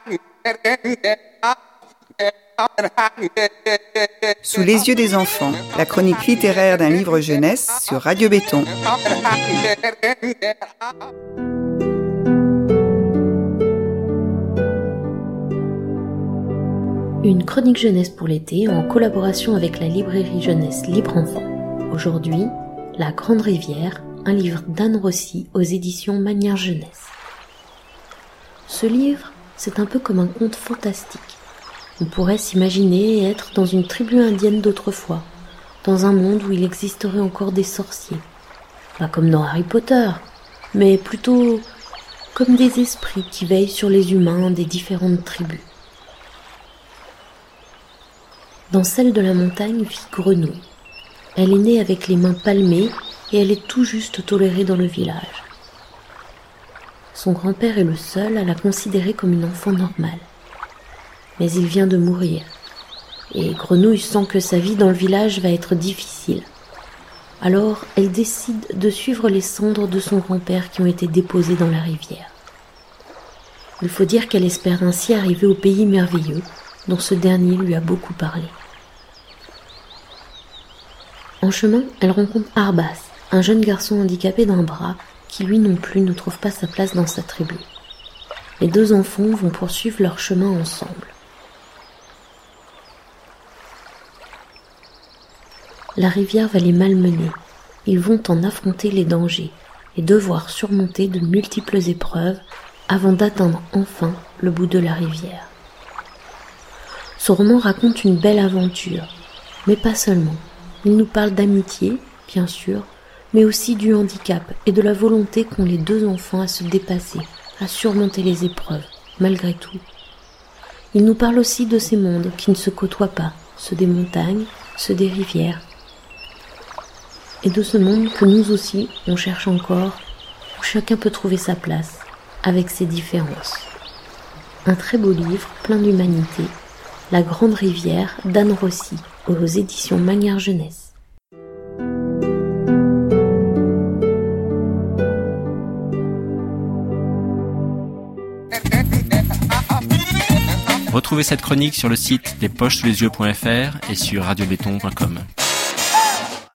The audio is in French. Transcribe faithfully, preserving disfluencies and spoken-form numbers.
Sous les yeux des enfants, la chronique littéraire d'un livre jeunesse sur Radio Béton. Une chronique jeunesse pour l'été en collaboration avec la librairie jeunesse Libre Enfant. Aujourd'hui, La Grande Rivière, un livre d'Anne Rossi aux éditions Manière Jeunesse. Ce livre, c'est un peu comme un conte fantastique. On pourrait s'imaginer être dans une tribu indienne d'autrefois, dans un monde où il existerait encore des sorciers. Pas comme dans Harry Potter, mais plutôt comme des esprits qui veillent sur les humains des différentes tribus. Dans celle de la montagne vit Grenouille. Elle est née avec les mains palmées et elle est tout juste tolérée dans le village. Son grand-père est le seul à la considérer comme une enfant normale. Mais il vient de mourir, et Grenouille sent que sa vie dans le village va être difficile. Alors, elle décide de suivre les cendres de son grand-père qui ont été déposées dans la rivière. Il faut dire qu'elle espère ainsi arriver au pays merveilleux, dont ce dernier lui a beaucoup parlé. En chemin, elle rencontre Arbas, un jeune garçon handicapé d'un bras, qui lui non plus ne trouve pas sa place dans sa tribu. Les deux enfants vont poursuivre leur chemin ensemble. La rivière va les malmener. Ils vont en affronter les dangers et devoir surmonter de multiples épreuves avant d'atteindre enfin le bout de la rivière. Ce roman raconte une belle aventure, mais pas seulement. Il nous parle d'amitié, bien sûr, mais aussi du handicap et de la volonté qu'ont les deux enfants à se dépasser, à surmonter les épreuves, malgré tout. Il nous parle aussi de ces mondes qui ne se côtoient pas, ceux des montagnes, ceux des rivières, et de ce monde que nous aussi, on cherche encore, où chacun peut trouver sa place, avec ses différences. Un très beau livre, plein d'humanité, La Grande Rivière d'Anne Rossi, aux éditions Manière Jeunesse. Retrouvez cette chronique sur le site les poches sous les yeux point f r et sur radio béton point com.